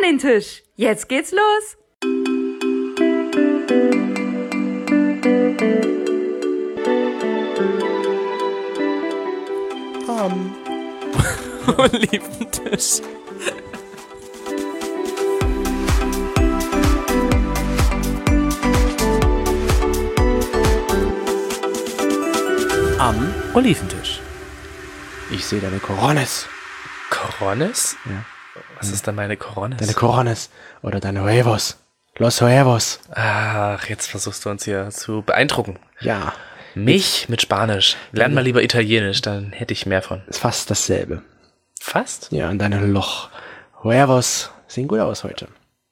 an den Tisch. Jetzt geht's los. Oliventisch. Am Oliventisch. Ich sehe deine Corones. Corones? Ja. Was ist dann meine Corones? Deine Corones oder deine Huevos. Los Huevos. Ach, jetzt versuchst du uns hier zu beeindrucken. Ja. Mich mit Spanisch. Lern mal lieber Italienisch, dann hätte ich mehr von. Ist fast dasselbe. Fast? Ja, und deine Loch. Huevos sehen gut aus heute.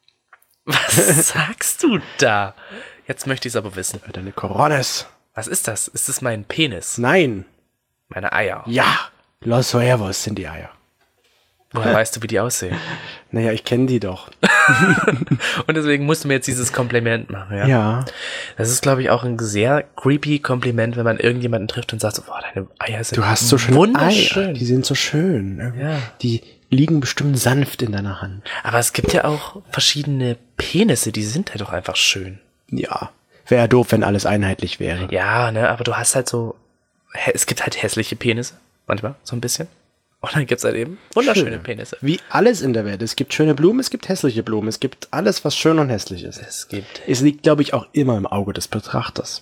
Was sagst du da? Jetzt möchte ich es aber wissen. Deine Corones. Was ist das? Ist es mein Penis? Nein. Meine Eier? Ja. Los Huevos sind die Eier. Woher weißt du, wie die aussehen? Naja, ich kenne die doch. Und deswegen musst du mir jetzt dieses Kompliment machen, ja? Ja. Das ist, glaube ich, auch ein sehr creepy Kompliment, wenn man irgendjemanden trifft und sagt so, boah, deine Eier sind Du hast so schöne wunderschön. Eier. Die sind so schön. Ja. Die liegen bestimmt sanft in deiner Hand. Aber es gibt ja auch verschiedene Penisse, die sind halt doch einfach schön. Ja. Wäre ja doof, wenn alles einheitlich wäre. Ja, ne, aber du hast halt so, es gibt halt hässliche Penisse, manchmal, so ein bisschen. Und dann gibt's halt eben wunderschöne Schöne. Penisse. Wie alles in der Welt. Es gibt schöne Blumen, es gibt hässliche Blumen. Es gibt alles, was schön und hässlich ist. Es gibt, Es liegt, glaube ich, auch immer im Auge des Betrachters.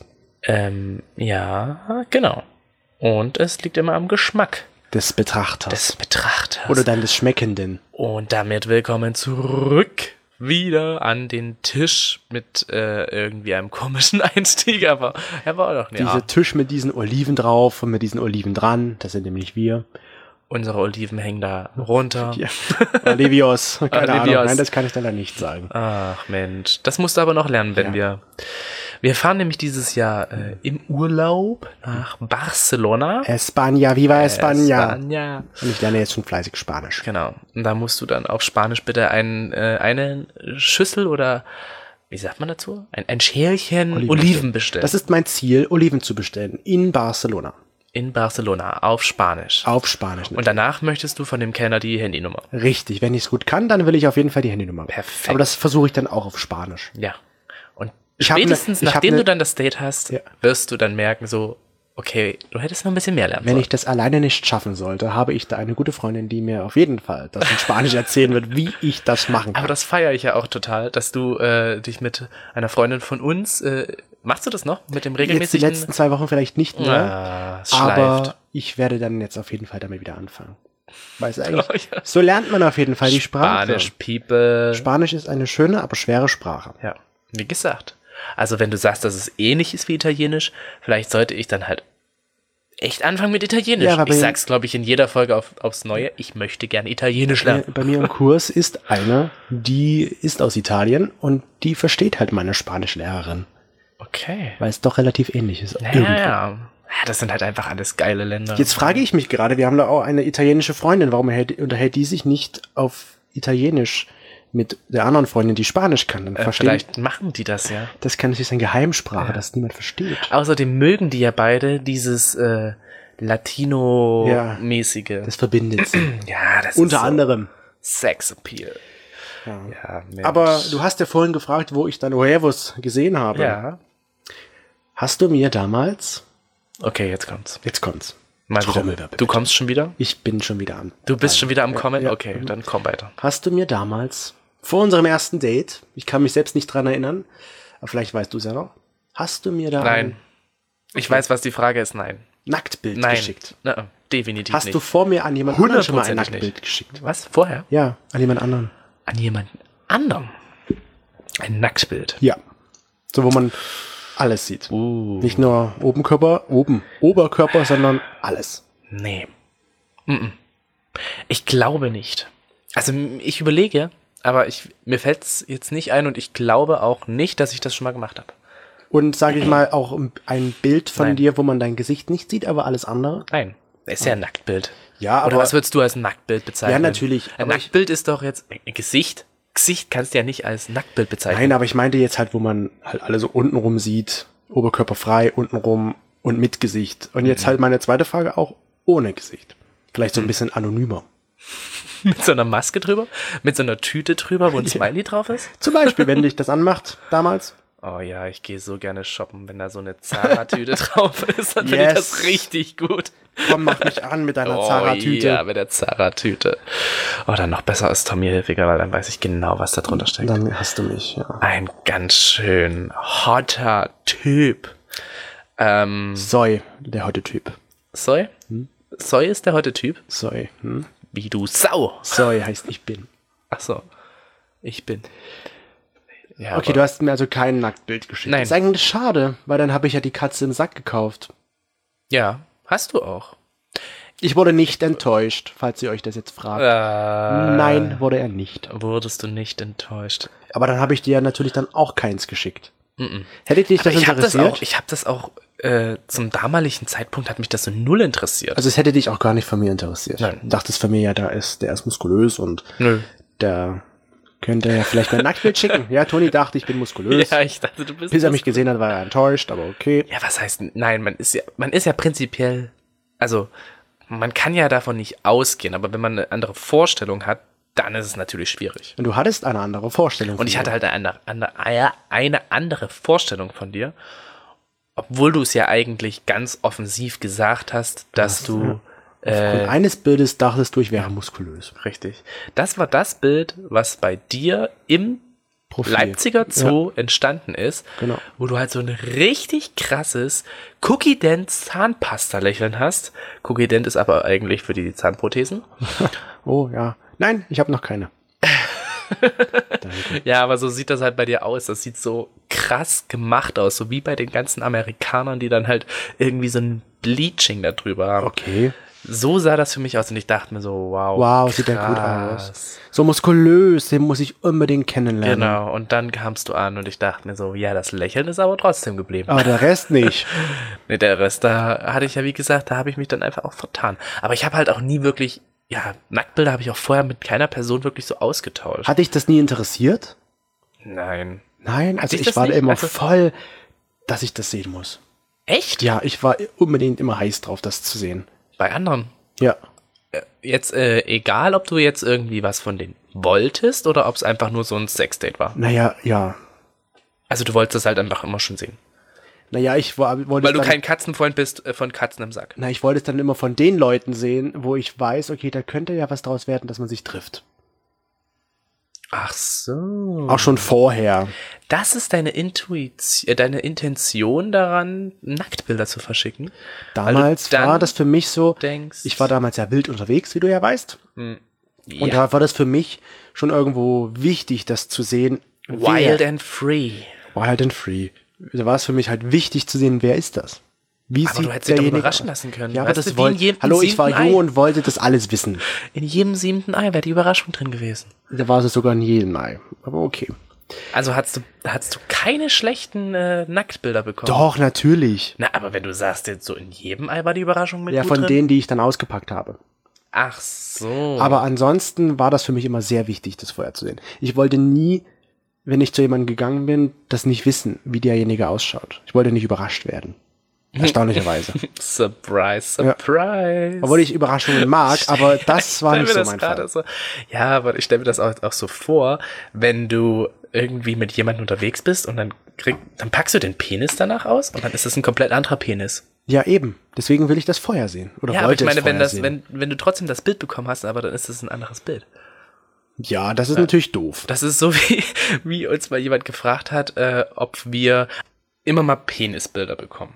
ja, genau. Und es liegt immer am Geschmack Des Betrachters. des Betrachters. Oder deines Schmeckenden. Und damit willkommen zurück wieder an den Tisch mit irgendwie einem komischen Einstieg, aber er war doch nicht. Dieser Tisch mit diesen Oliven drauf und mit diesen Oliven dran. Das sind nämlich wir. Unsere Oliven hängen da runter. Ja. Olivios. Keine Olivios. Ahnung. Nein, das kann ich leider nicht sagen. Ach Mensch, das musst du aber noch lernen, wenn wir fahren nämlich dieses Jahr im Urlaub nach Barcelona. España, viva España. España. Und ich lerne jetzt schon fleißig Spanisch. Genau. Und da musst du dann auf Spanisch bitte eine Schüssel oder wie sagt man dazu? Ein Schälchen Oliven bestellen. Das ist mein Ziel, Oliven zu bestellen. In Barcelona. In Barcelona, auf Spanisch. Auf Spanisch. Und danach möchtest du von dem Kellner die Handynummer. Richtig, wenn ich es gut kann, dann will ich auf jeden Fall die Handynummer. Perfekt. Aber das versuche ich dann auch auf Spanisch. Ja. Und Ich hab spätestens ne- ich hab nachdem ne- du dann das Date hast, Ja. wirst du dann merken so, okay, du hättest noch ein bisschen mehr lernen Wenn sollen. ich das alleine nicht schaffen sollte, habe ich da eine gute Freundin, die mir auf jeden Fall das in Spanisch erzählen wird, wie ich das machen kann. Aber das feiere ich ja auch total, dass du dich mit einer Freundin von uns, machst du das noch? Mit dem Jetzt die regelmäßigen... letzten 2 Wochen vielleicht nicht mehr, es schleift. aber ich werde dann jetzt auf jeden Fall damit wieder anfangen. Weiß eigentlich, Oh ja. so lernt man auf jeden Fall die Sprache. Spanisch, People. Spanisch ist eine schöne, aber schwere Sprache. Ja, wie gesagt. Also wenn du sagst, dass es ähnlich ist wie Italienisch, vielleicht sollte ich dann halt echt anfangen mit Italienisch. Ja, aber ich sag's, glaube ich, in jeder Folge aufs Neue, ich möchte gerne Italienisch lernen. Bei mir im Kurs ist eine, die ist aus Italien und die versteht halt meine Spanischlehrerin, Okay. weil es doch relativ ähnlich ist. Ja, irgendwo. ja. Ja, das sind halt einfach alles geile Länder. Jetzt frage ich mich gerade, wir haben da auch eine italienische Freundin, warum unterhält die sich nicht auf Italienisch mit der anderen Freundin, die Spanisch kann? Dann verstehen, Vielleicht machen die das, ja. das kann natürlich sein Geheimsprache, das niemand versteht. Außerdem mögen die ja beide dieses Latino-mäßige. Das verbindet sie. Ja, das Unter ist so anderem. Sex-Appeal. Ja, Mensch. Aber du hast ja vorhin gefragt, wo ich dann Huevos gesehen habe. Ja. Hast du mir damals, Okay, jetzt kommt's. jetzt kommt's, Mal wieder. Trommelwirbel. Du kommst schon wieder? Ich bin schon wieder an. Du bist schon wieder am Kommen? ja. Okay, dann komm weiter. Hast du mir damals, vor unserem ersten Date, ich kann mich selbst nicht dran erinnern, aber vielleicht weißt du es ja noch, hast du mir da Nein. ein Ich weiß, was die Frage ist. Nein. Nacktbild Nein. geschickt? Definitiv Hast nicht. du vor mir an jemand anderen schon mal ein 100% Nacktbild nicht. geschickt? Was? Vorher? Ja, an jemand anderen. An jemanden anderen? Ein Nacktbild. Ja. So, wo man alles sieht. Nicht nur Oberkörper, sondern alles. Nee. Ich glaube nicht. Also ich überlege, aber mir fällt es jetzt nicht ein und ich glaube auch nicht, dass ich das schon mal gemacht habe. Und sage ich mal, auch ein Bild von Nein. dir, wo man dein Gesicht nicht sieht, aber alles andere. Nein. Das ist ja ein Nacktbild. Ja, Oder aber- was würdest du als Nacktbild bezeichnen? Ja, natürlich, Ein aber Nacktbild ist doch jetzt ein Gesicht. Gesicht kannst du ja nicht als Nacktbild bezeichnen. Nein, aber ich meinte jetzt halt, wo man halt alle so untenrum sieht, Oberkörper frei, untenrum und mit Gesicht. Und jetzt halt meine zweite Frage auch ohne Gesicht. Vielleicht so ein bisschen anonymer. Mit so einer Maske drüber? Mit so einer Tüte drüber, wo ein Smiley drauf ist? Zum Beispiel, wenn dich das anmacht, damals. Oh ja, ich gehe so gerne shoppen, wenn da so eine Zara-Tüte drauf ist, dann finde ich das richtig gut. Komm, mach mich an mit deiner Zara-Tüte. Ja, mit der Zara-Tüte. Oh, dann noch besser als Tommy Hilfiger, weil dann weiß ich genau, was da drunter steckt. Dann hast du mich, ja. Ein ganz schön hotter Typ. Soy, der heute Typ. Soy? Soy ist der heute Typ? Soy. Wie du Sau. Soy heißt ich bin. Ach so. Ich bin. Ja, Okay, du hast mir also kein Nacktbild geschickt. Nein. Das ist eigentlich schade, weil dann habe ich ja die Katze im Sack gekauft. Ja, hast du auch. Ich wurde nicht enttäuscht, falls ihr euch das jetzt fragt. Nein, wurde er nicht. Wurdest du nicht enttäuscht? Aber dann habe ich dir natürlich dann auch keins geschickt. Hätte dich das interessiert? Ich habe das auch zum damaligen Zeitpunkt hat mich das so null interessiert. Also es hätte dich auch gar nicht von mir interessiert. Nein. Du dachtest von mir ja, der ist muskulös und Nö. der könnte ja vielleicht mein Nacktbild schicken. Ja, Toni dachte, ich bin muskulös. Ja, ich dachte, du bist. Bis er mich gesehen hat, war er enttäuscht, aber okay. Ja, was heißt, nein, man ist ja prinzipiell, also man kann ja davon nicht ausgehen, aber wenn man eine andere Vorstellung hat, dann ist es natürlich schwierig. Und du hattest eine andere Vorstellung. Und ich hatte halt eine andere Vorstellung von dir, obwohl du es ja eigentlich ganz offensiv gesagt hast, dass du Aufgrund eines Bildes dachtest du, ich wäre muskulös. richtig. Das war das Bild, was bei dir im Profil. Leipziger Zoo entstanden ist, Genau. wo du halt so ein richtig krasses Cookie Dent Zahnpasta-Lächeln hast. Cookie Dent ist aber eigentlich für die Zahnprothesen. Oh ja. Nein, ich habe noch keine. Ja, aber so sieht das halt bei dir aus. Das sieht so krass gemacht aus, so wie bei den ganzen Amerikanern, die dann halt irgendwie so ein Bleaching da drüber haben. Okay. So sah das für mich aus und ich dachte mir so, wow, Wow, sieht der gut aus. So muskulös, den muss ich unbedingt kennenlernen. Genau, und dann kamst du an und ich dachte mir so, ja, das Lächeln ist aber trotzdem geblieben. Aber der Rest nicht. Nee, der Rest, da hatte ich ja, wie gesagt, da habe ich mich dann einfach auch vertan. Aber ich habe halt auch nie wirklich, ja, Nacktbilder habe ich auch vorher mit keiner Person wirklich so ausgetauscht. Hat dich das nie interessiert? Nein. Nein, also dich ich das war nicht? immer Also- voll, dass ich das sehen muss. Echt? Ja, ich war unbedingt immer heiß drauf, das zu sehen. Bei anderen? Ja. Jetzt, egal, ob du jetzt irgendwie was von denen wolltest oder ob es einfach nur so ein Sexdate war. Naja, ja. Also du wolltest das halt einfach immer schon sehen. Naja, wollte Weil es du dann, kein Katzenfreund bist von Katzen im Sack. ich wollte es dann immer von den Leuten sehen, wo ich weiß, okay, da könnte ja was draus werden, dass man sich trifft. Ach so. Auch schon vorher. Das ist deine deine Intention daran, Nacktbilder zu verschicken? Damals dann war das für mich so, denkst, ich war damals ja wild unterwegs, wie du ja weißt. Und ja, da war das für mich schon irgendwo wichtig, das zu sehen. wild and free. Wild and free. Da war es für mich halt wichtig zu sehen, wer ist das? Wie Aber sieht du hättest dich doch derjenige überraschen aus? lassen können. Ja, aber Weißt das du, wie in wollte jedem Hallo, ich war 7. jung Ei. und wollte das alles wissen. In jedem 7. Ei wäre die Überraschung drin gewesen. Da war es sogar in jedem Ei. Aber okay. Also hast du keine schlechten Nacktbilder bekommen? Doch, natürlich. Na, aber wenn du sagst, jetzt so in jedem Ei war die Überraschung mit Ja, gut von drin? denen, die ich dann ausgepackt habe. Ach so. Aber ansonsten war das für mich immer sehr wichtig, das vorher zu sehen. Ich wollte nie, wenn ich zu jemandem gegangen bin, das nicht wissen, wie derjenige ausschaut. Ich wollte nicht überrascht werden. Erstaunlicherweise. Surprise, surprise. Obwohl ich Überraschungen mag, aber das war nicht so mein Fall. So, ja, aber ich stelle mir das auch so vor, wenn du irgendwie mit jemandem unterwegs bist und dann packst du den Penis danach aus und dann ist das ein komplett anderer Penis. Ja, eben. Deswegen will ich das vorher sehen. Oder Ja, aber ich wollte meine, es vorher sehen. wenn du trotzdem das Bild bekommen hast, aber dann ist es ein anderes Bild. Ja, das ist natürlich doof. Das ist so wie uns mal jemand gefragt hat, ob wir immer mal Penisbilder bekommen.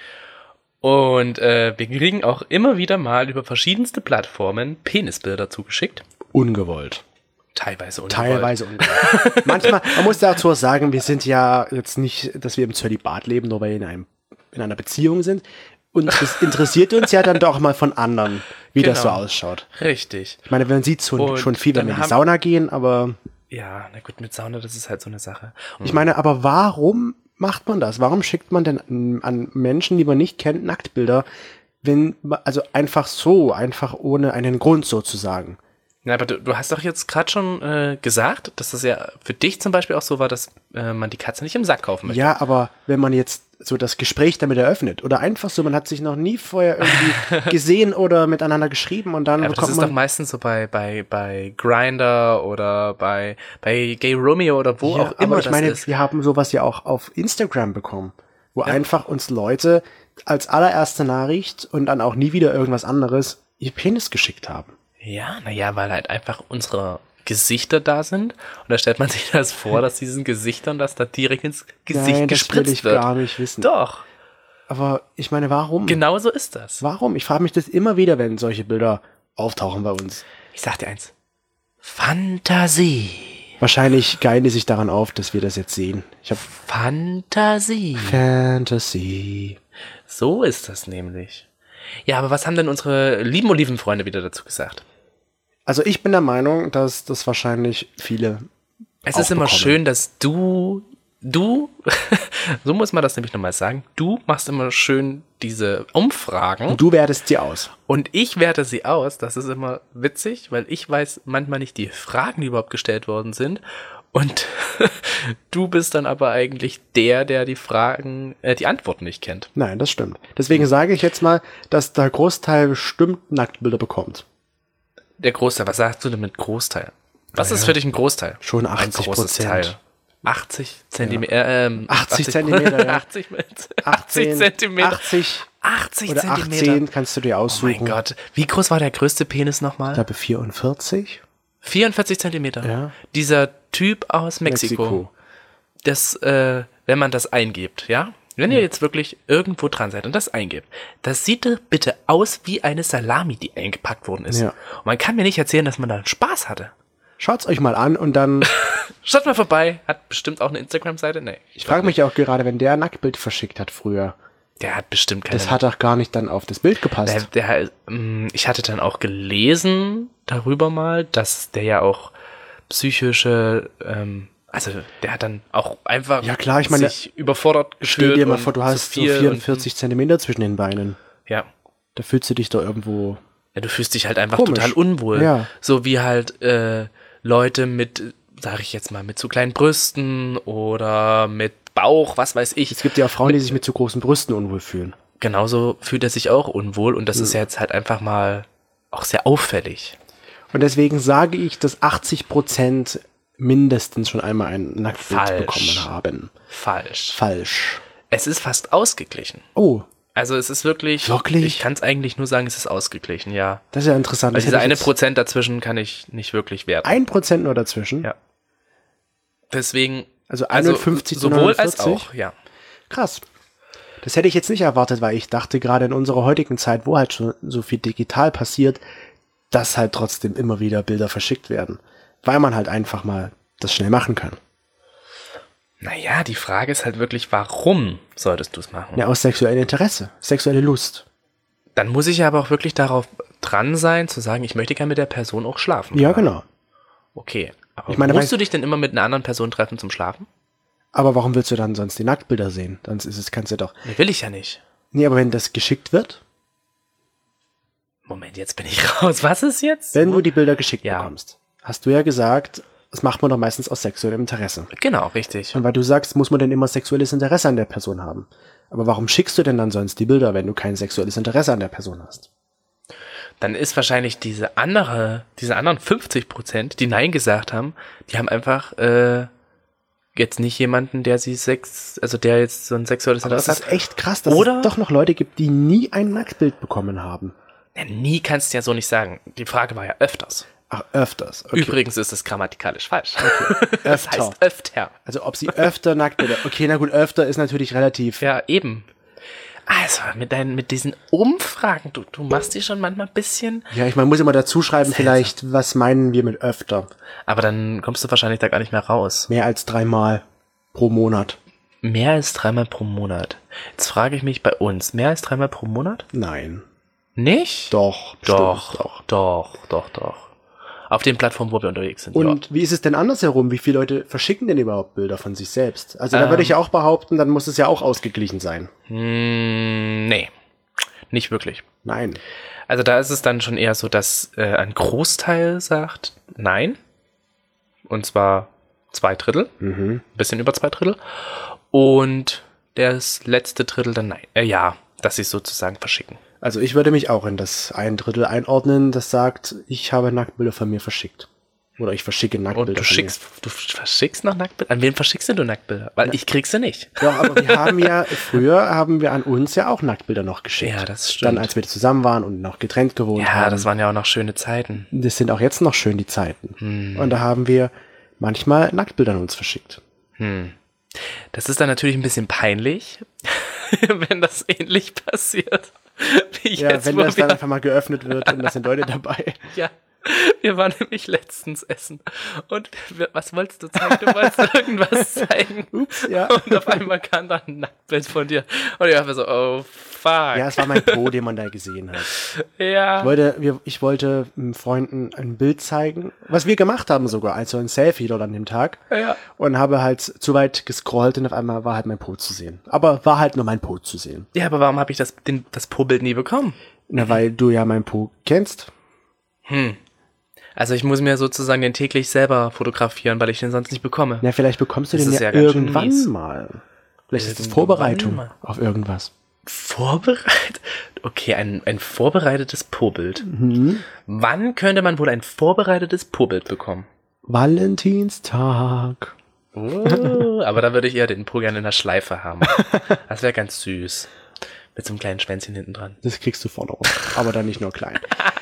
Und wir kriegen auch immer wieder mal über verschiedenste Plattformen Penisbilder zugeschickt. Ungewollt. Teilweise ungewollt. Teilweise ungewollt. Manchmal, man muss dazu sagen, wir sind ja jetzt nicht, dass wir im Zölibat leben, nur weil wir in einer Beziehung sind. Und es interessiert uns ja dann doch mal von anderen, wie das so Genau. ausschaut. Richtig. Ich meine, man sieht Und schon viel, wenn dann wir in die haben- Sauna gehen, aber Ja, na gut, mit Sauna, das ist halt so eine Sache. ich meine, aber warum macht man das? Warum schickt man denn an Menschen, die man nicht kennt, Nacktbilder, also einfach so, einfach ohne einen Grund sozusagen? Ja, aber du hast doch jetzt gerade schon gesagt, dass das ja für dich zum Beispiel auch so war, dass man die Katze nicht im Sack kaufen möchte. Ja, aber wenn man jetzt so das Gespräch damit eröffnet oder einfach so, man hat sich noch nie vorher irgendwie gesehen oder miteinander geschrieben und dann Aber das ist doch meistens so bei Grindr oder bei Gay Romeo oder wo auch immer aber ich meine, ist. wir haben sowas ja auch auf Instagram bekommen, wo einfach uns Leute als allererste Nachricht und dann auch nie wieder irgendwas anderes ihr Penis geschickt haben. Ja, naja, weil halt einfach unsere Gesichter da sind und da stellt man sich das vor, dass diesen Gesichtern das da direkt ins Gesicht Nein, das gespritzt will ich wird. gar nicht wissen. Doch, Aber ich meine, warum? genau so ist das. Warum? Ich frage mich das immer wieder, wenn solche Bilder auftauchen bei uns. Ich sag dir eins. Fantasie. Wahrscheinlich geilen die sich daran auf, dass wir das jetzt sehen. Ich habe Fantasie. Fantasy. So ist das nämlich. Ja, aber was haben denn unsere lieben Olivenfreunde wieder dazu gesagt? Also ich bin der Meinung, dass das wahrscheinlich viele Es ist immer bekommen. schön, dass du, so muss man das nämlich nochmal sagen, du machst immer schön diese Umfragen Und du wertest sie aus. und ich werte sie aus. Das ist immer witzig, weil ich weiß manchmal nicht die Fragen, die überhaupt gestellt worden sind. Und du bist dann aber eigentlich der die Fragen, die Antworten nicht kennt. Nein, das stimmt. Deswegen sage ich jetzt mal, dass der Großteil bestimmt Nacktbilder bekommt. Der Großteil, was sagst du denn mit Großteil? Was ist für dich ein Großteil? Schon Ein 80%. großes Teil. 80 Zentimeter, 80 Zentimeter, ja. 80 Zentimeter. 80 80 oder Zentimeter. 18 kannst du dir Oh aussuchen. mein Gott. Wie groß war der größte Penis Ich nochmal? glaube 44. 44 Zentimeter. Ja. Dieser Typ aus Mexiko. Das, wenn man das eingibt, ja? Wenn ihr jetzt wirklich irgendwo dran seid und das eingibt, das sieht bitte aus wie eine Salami, die eingepackt worden ist. Ja. Und man kann mir nicht erzählen, dass man da Spaß hatte. Schaut's euch mal an und dann, Schaut mal vorbei. Hat bestimmt auch eine Instagram-Seite? Nee. ich frage mich auch gerade, wenn der Nacktbild verschickt hat früher, Der hat bestimmt keine. das hat doch gar nicht dann auf das Bild gepasst. Ich hatte dann auch gelesen darüber mal, dass der ja auch psychische, also der hat dann auch einfach Ja, klar, ich meine, sich überfordert gefühlt. Stell dir mal und vor, du zu hast so viel 44 Zentimeter zwischen den Beinen. Und, ja. Da fühlst du dich doch irgendwo. Ja, du fühlst dich halt einfach Komisch. total unwohl. Ja. So wie halt Leute mit, sag ich jetzt mal, mit zu kleinen Brüsten oder mit Bauch, was weiß ich. Es gibt ja auch Frauen, die sich mit zu großen Brüsten unwohl fühlen. Genauso fühlt er sich auch unwohl und das ist ja jetzt halt einfach mal auch sehr auffällig. Und deswegen sage ich, dass 80% mindestens schon einmal ein Nacktbild Falsch. bekommen haben. Falsch. Falsch. Es ist fast ausgeglichen. Oh, Also es ist wirklich, Wirklich? ich kann es eigentlich nur sagen, es ist ausgeglichen, ja. das ist ja interessant. Weil Das dieser hätte ich eine jetzt- Prozent dazwischen kann ich nicht wirklich werten. 1% nur dazwischen? Ja. Deswegen, Also 51 zu sowohl als 49? auch, ja. Krass. Das hätte ich jetzt nicht erwartet, weil ich dachte, gerade in unserer heutigen Zeit, wo halt schon so viel digital passiert, dass halt trotzdem immer wieder Bilder verschickt werden. Weil man halt einfach mal das schnell machen kann. Naja, die Frage ist halt wirklich, warum solltest du es machen? Ja, aus sexuellem Interesse, sexuelle Lust. Dann muss ich ja aber auch wirklich darauf dran sein, zu sagen, ich möchte gerne mit der Person auch schlafen. Ja, genau. Okay, aber Ich meine, musst weißt- du dich denn immer mit einer anderen Person treffen zum Schlafen? Aber warum willst du dann sonst die Nacktbilder sehen? Dann ist es, kannst du doch. Nee, will ich ja nicht. Nee, aber wenn das geschickt wird, Moment, jetzt bin ich raus. Was ist jetzt? wenn du die Bilder geschickt Ja. bekommst, hast du ja gesagt, das macht man doch meistens aus sexuellem Interesse. Genau, richtig. Und weil du sagst, muss man denn immer sexuelles Interesse an der Person haben. Aber warum schickst du denn dann sonst die Bilder, wenn du kein sexuelles Interesse an der Person hast? Dann ist wahrscheinlich diese anderen 50%, die Nein gesagt haben, die haben einfach jetzt nicht jemanden, der sie der jetzt so ein sexuelles Aber das Interesse ist hat. echt krass, dass Oder- es doch noch Leute gibt, die nie ein Nacktbild bekommen haben. Ja, nie kannst du ja so nicht sagen. Die Frage war ja öfters. Ach, öfters. Okay. Übrigens ist es grammatikalisch falsch. Das Öfter. heißt öfter. Also ob sie öfter Nacktbilder. Okay, na gut, öfter ist natürlich relativ. Ja, eben. Also, mit diesen Umfragen, du machst die schon manchmal ein bisschen. Ja, ich meine, muss immer dazu schreiben, vielleicht, was meinen wir mit öfter? Aber dann kommst du wahrscheinlich da gar nicht mehr raus. Mehr als 3-mal pro Monat. Mehr als 3-mal pro Monat. Jetzt frage ich mich bei uns, mehr als 3-mal pro Monat? Nein. Nicht? Doch. bestimmt, Doch. Auf den Plattformen, wo wir unterwegs sind. Und wie ist es denn andersherum? Wie viele Leute verschicken denn überhaupt Bilder von sich selbst? Also da würde ich ja auch behaupten, dann muss es ja auch ausgeglichen sein. Nee. nicht wirklich. Nein. Also da ist es dann schon eher so, dass ein Großteil sagt nein. Und zwar 2/3. Ein bisschen über 2/3. Und das letzte Drittel dann nein. Ja, dass sie es sozusagen verschicken. Also ich würde mich auch in das 1/3 einordnen, das sagt, ich habe Nacktbilder von mir verschickt. Oder ich verschicke Nacktbilder Und du von mir. verschickst noch Nacktbilder? An wen verschickst denn du Nacktbilder? Weil ich krieg sie nicht. Ja, aber früher haben wir an uns ja auch Nacktbilder noch geschickt. Ja, das stimmt. Dann, als wir zusammen waren und noch getrennt gewohnt haben. Ja, das waren ja auch noch schöne Zeiten. Das sind auch jetzt noch schön die Zeiten. Und da haben wir manchmal Nacktbilder an uns verschickt. Das ist dann natürlich ein bisschen peinlich, wenn das ähnlich passiert. Wie Ja, jetzt, wenn wo das wir- dann einfach mal geöffnet wird und da sind Leute dabei. Ja, wir waren nämlich letztens essen. Und was wolltest du zeigen? Du wolltest irgendwas zeigen. Ups, ja. Und auf einmal kam da ein Nacktbild von dir. Und ich war so, oh fuck. Ja, es war mein Po, den man da gesehen hat. Ja. Ich wollte Freunden ein Bild zeigen, was wir gemacht haben sogar, also ein Selfie dort an dem Tag. Ja. Und habe halt zu weit gescrollt und auf einmal war halt mein Po zu sehen. Aber war halt nur mein Po zu sehen. Ja, aber warum habe ich das Po-Bild nie bekommen? Na, weil du ja mein Po kennst. Also ich muss mir sozusagen den täglich selber fotografieren, weil ich den sonst nicht bekomme. Na, vielleicht bekommst du Das den ist ja ja ganz schön irgendwann mies. mal. Vielleicht ist es Irgendwann Vorbereitung mal. auf irgendwas. Vorbereitet? Okay, ein vorbereitetes Po-Bild. Wann könnte man wohl ein vorbereitetes Po-Bild bekommen? Valentinstag. Oh, aber da würde ich eher den Po gerne in der Schleife haben. Das wäre ganz süß. Mit so einem kleinen Schwänzchen hinten dran. Das kriegst du vorne rum. Aber dann nicht nur klein.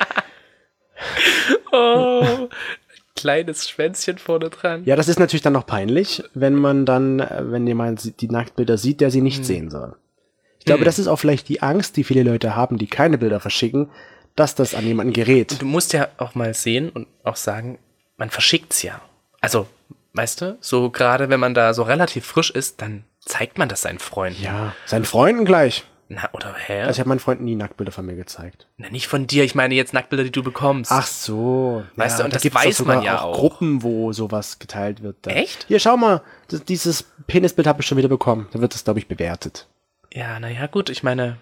Oh, kleines Schwänzchen vorne dran. Ja, das ist natürlich dann noch peinlich, wenn man dann, wenn jemand die Nacktbilder sieht, der sie nicht sehen soll. Ich glaube, das ist auch vielleicht die Angst, die viele Leute haben, die keine Bilder verschicken, dass das an jemanden gerät. Du musst ja auch mal sehen und auch sagen, man verschickt's ja. Also, weißt du, so gerade wenn man da so relativ frisch ist, dann zeigt man das seinen Freunden. Ja, seinen Freunden gleich. Na, oder hä? Also ich habe meinen Freunden nie Nacktbilder von mir gezeigt. Na, nicht von dir, ich meine jetzt Nacktbilder, die du bekommst. Ach so. Weißt du, und da das gibt's doch weiß man sogar ja auch. Gruppen, wo sowas geteilt wird. Da. Echt? Hier, schau mal, dieses Penisbild habe ich schon wieder bekommen. Da wird das, glaube ich, bewertet. Ja, naja, gut, ich meine,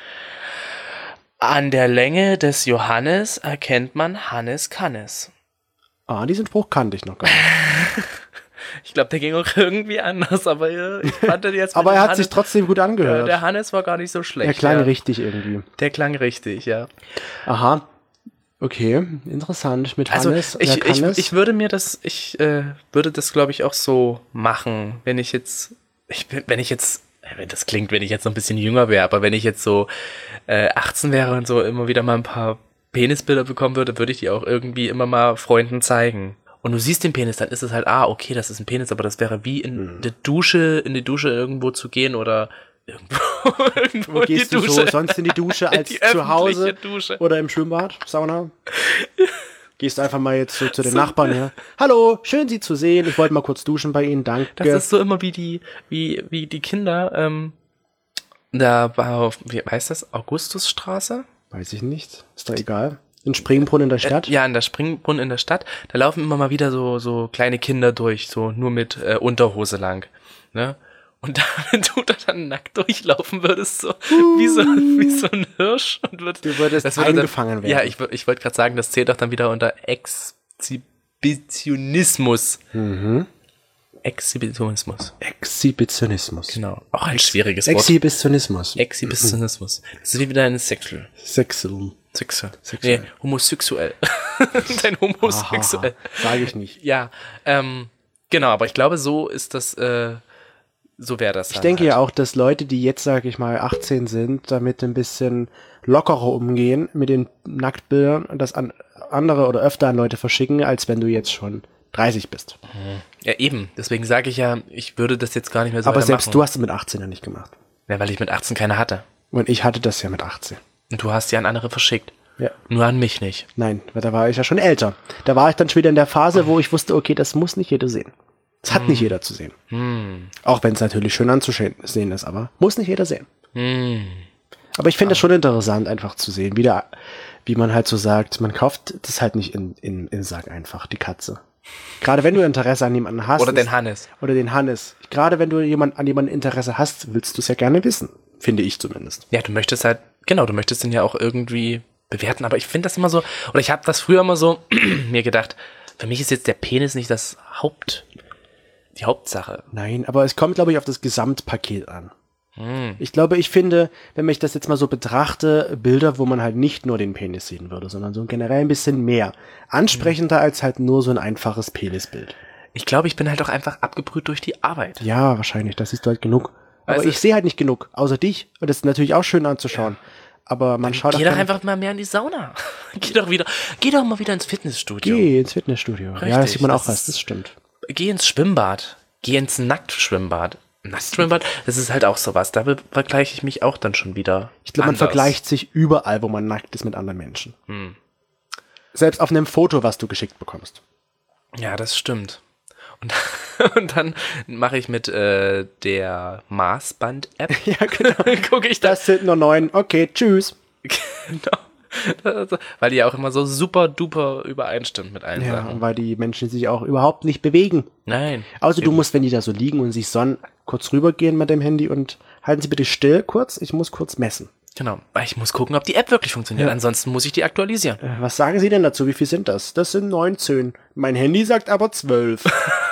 an der Länge des Johannes erkennt man Hannes Kannes. Ah, diesen Spruch kannte ich noch gar nicht. Ich glaube, der ging auch irgendwie anders, aber ich fand den jetzt mit Aber dem er hat Hannes, sich trotzdem gut angehört. der Hannes war gar nicht so schlecht. Er klang ja. richtig irgendwie. Der klang richtig, ja. Aha. Okay, interessant. Mit Also Hannes. ich würde mir das, würde das, glaube ich, auch so machen, wenn ich jetzt, wenn das klingt, wenn ich jetzt noch ein bisschen jünger wäre, aber wenn ich jetzt so 18 wäre und so immer wieder mal ein paar Penisbilder bekommen würde, würde ich die auch irgendwie immer mal Freunden zeigen. Und du siehst den Penis, dann ist es halt, okay, das ist ein Penis, aber das wäre wie in die Dusche irgendwo zu gehen oder irgendwo Wo in die gehst du Dusche. so sonst in die Dusche als Die zu Hause öffentliche Dusche. oder im Schwimmbad, Sauna? Gehst einfach mal jetzt so zu den Nachbarn her. Hallo, schön Sie zu sehen. Ich wollte mal kurz duschen bei Ihnen, danke. Das ist so immer wie die Kinder, da war wie heißt das? Augustusstraße? Weiß ich nicht. Ist doch egal. In Springbrunnen in der Stadt? Ja, in der Springbrunnen in der Stadt. Da laufen immer mal wieder so kleine Kinder durch, so nur mit Unterhose lang. Ne? Und da, wenn du da dann nackt durchlaufen würdest, so wie so ein Hirsch. Und Du würdest das würde eingefangen dann, werden. Ja, ich wollte gerade sagen, das zählt doch dann wieder unter Exhibitionismus. Exhibitionismus. Exhibitionismus. Genau. Auch ein schwieriges Wort. Exhibitionismus. Exhibitionismus. Das ist wie wieder ein Sexual. Sexual. Nee, homosexuell. Dein homosexuell. Sage ich nicht. Ja, genau, aber ich glaube, so ist das, so wäre das. Ich denke ja auch, dass Leute, die jetzt, sage ich mal, 18 sind, damit ein bisschen lockerer umgehen mit den Nacktbildern und das an andere oder öfter an Leute verschicken, als wenn du jetzt schon 30 bist. Ja, eben. Deswegen sage ich ja, ich würde das jetzt gar nicht mehr so Aber selbst machen. du hast es mit 18 ja nicht gemacht. Ja, weil ich mit 18 keine hatte. Und ich hatte das ja mit 18. Und du hast die an andere verschickt. Ja. Nur an mich nicht. Nein, weil da war ich ja schon älter. Da war ich dann schon wieder in der Phase, wo ich wusste, okay, das muss nicht jeder sehen. Das hat nicht jeder zu sehen. Auch wenn es natürlich schön anzusehen ist, aber muss nicht jeder sehen. Aber ich finde es schon interessant, einfach zu sehen, wie man halt so sagt, man kauft das halt nicht in Sack einfach, die Katze. Gerade wenn du Interesse an jemanden hast. Oder den Hannes. Oder den Hannes. Gerade wenn du an jemanden Interesse hast, willst du es ja gerne wissen. Finde ich zumindest. Ja, du möchtest halt Genau, du möchtest den ja auch irgendwie bewerten, aber ich finde das immer so, oder ich habe das früher immer so mir gedacht, für mich ist jetzt der Penis nicht die Hauptsache. Nein, aber es kommt, glaube ich, auf das Gesamtpaket an. Ich finde, wenn ich das jetzt mal so betrachte, Bilder, wo man halt nicht nur den Penis sehen würde, sondern so generell ein bisschen mehr. Ansprechender als halt nur so ein einfaches Penisbild. Ich glaube, ich bin halt auch einfach abgebrüht durch die Arbeit. Ja, wahrscheinlich, das siehst du halt genug. Aber Also- ich sehe halt nicht genug, außer dich. Und das ist natürlich auch schön anzuschauen. Aber man schaut Geh doch dann- einfach mal mehr in die Sauna. Geh doch mal wieder ins Fitnessstudio. Geh ins Fitnessstudio. Richtig, Ja, das sieht man auch das- was, das stimmt. Geh ins Schwimmbad. Geh ins Nacktschwimmbad. Nacktschwimmbad, das ist halt auch sowas. Da vergleiche ich mich auch dann schon wieder. Ich glaube, man anders. vergleicht sich überall, wo man nackt ist, mit anderen Menschen. Selbst auf einem Foto, was du geschickt bekommst. Ja, das stimmt. Und, und dann mache ich mit der Maßband-App. Ja, genau. Gucke ich das. Das sind nur 9. Okay, tschüss. Genau. Also, weil die ja auch immer so super duper übereinstimmt mit allen Ja, Sachen. weil die Menschen sich auch überhaupt nicht bewegen. Nein. Außer du musst, wenn die da so liegen und sich sonnen, kurz rübergehen mit dem Handy und halten Sie bitte still kurz. Ich muss kurz messen. Genau. Weil ich muss gucken, ob die App wirklich funktioniert. Ja. Ansonsten muss ich die aktualisieren. Was sagen Sie denn dazu? Wie viel sind das? Das sind 19. Mein Handy sagt aber 12.